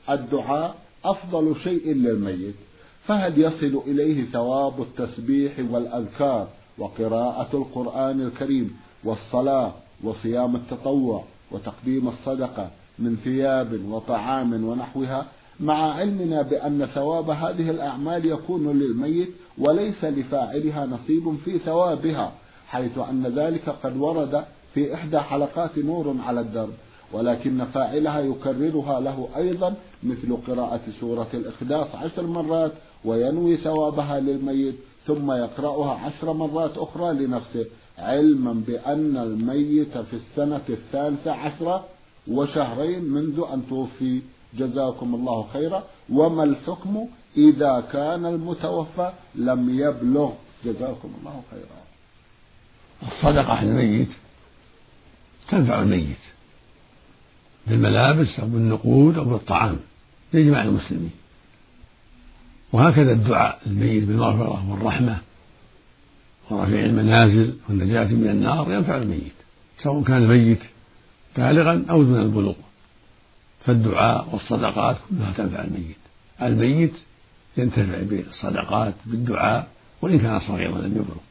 الدعاء أفضل شيء للميت، فهل يصل إليه ثواب التسبيح والأذكار وقراءة القرآن الكريم والصلاة وصيام التطوع وتقديم الصدقة من ثياب وطعام ونحوها، مع علمنا بأن ثواب هذه الأعمال يكون للميت وليس لفاعلها نصيب في ثوابها، حيث أن ذلك قد ورد في إحدى حلقات نور على الدرب، ولكن فاعلها يكررها له أيضا مثل قراءة سورة الإخلاص 10 مرات وينوي ثوابها للميت ثم يقرأها 10 مرات أخرى لنفسه، علما بأن الميت في السنة 13 وشهرين منذ أن توفي. جزاكم الله خيرا. وما الحكم إذا كان المتوفى لم يبلغ؟ جزاكم الله خيرا. الصدقة على الميت تنفع الميت بالملابس أو بالنقود أو بالطعام لإجماع المسلمين، وهكذا الدعاء للميت بالمغفرة والرحمة ورفيع المنازل والنجاة من النار ينفع الميت سواء كان الميت بالغا أو دون البلوغ، فالدعاء والصدقات كلها تنفع الميت ينتفع بالصدقات بالدعاء وإن كان صغيرا لم يبلغ.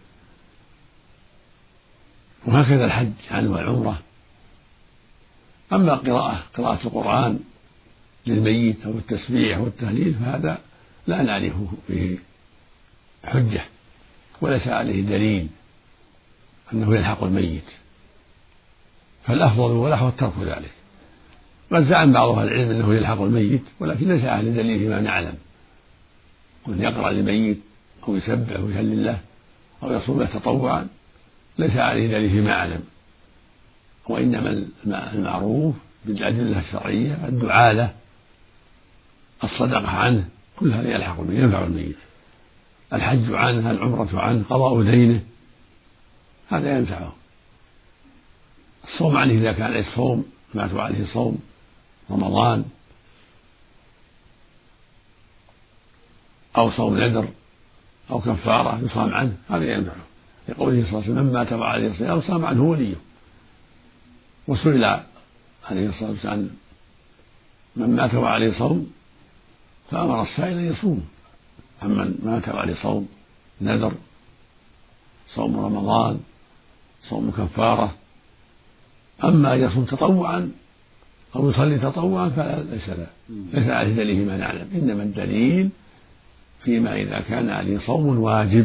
وهكذا الحج عنه والعمرة. أما قراءة القرآن للميت أو التسبيح والتهليل فهذا لا نعرفه به حجة وليس عليه دليل أنه يلحق الميت، فالأفضل والأحوط ترك ذلك. قد زعم بعض أهل العلم أنه يلحق الميت ولكن ليس عليه دليل فيما نعلم، وأن يقرأ للميت أو يسبح ويهلل له أو يصوم له تطوعا ليس عليه دليل فيما أعلم، وإنما المعروف بالأدلة الشرعية الدعاء له الصدقة عنه كل هذا يلحق به ينفع الميت، الحج عنه العمرة عنه قضاء دينه هذا ينفعه، الصوم عنه إذا كان عليه صوم مات عليه صوم رمضان أو صوم نذر أو كفارة يصام عنه هذا ينفعه، لقوله صلى الله عليه وسلم من مات وعليه صيام صام عنه وليه. وسئل عليه الصلاة والسلام من مات وعليه صوم فأمر السائل أن يصوم عمن مات وعليه صوم نذر صوم رمضان صوم كفارة. أما أن يصوم تطوعا أو يصلي تطوعا ليس عليه دليل فيما نعلم، إنما الدليل فيما إذا كان عليه صوم واجب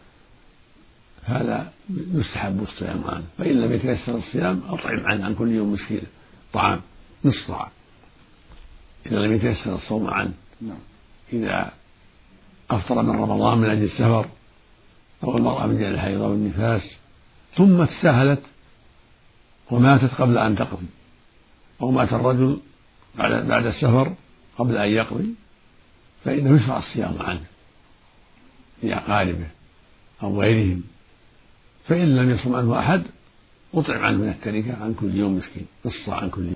هذا يستحب الصيام عنه، فإن لم يتيسر الصيام أطعم عنه عن كل يوم مسكين طعام نصف طعام إذا لم يتيسر الصوم عنه. إذا أفطر من رمضان من أجل السفر أو المرأة من أجل الحيض أو النفاس ثم تساهلت وماتت قبل أن تقضي، أو مات الرجل بعد السفر قبل أن يقضي، فإنه يشرع الصيام عنه لأقاربه أو غيرهم، فإن لم يصم عنه أحد أطعم عنه من التركة عن كل يوم مسكين نصف عن كل يوم.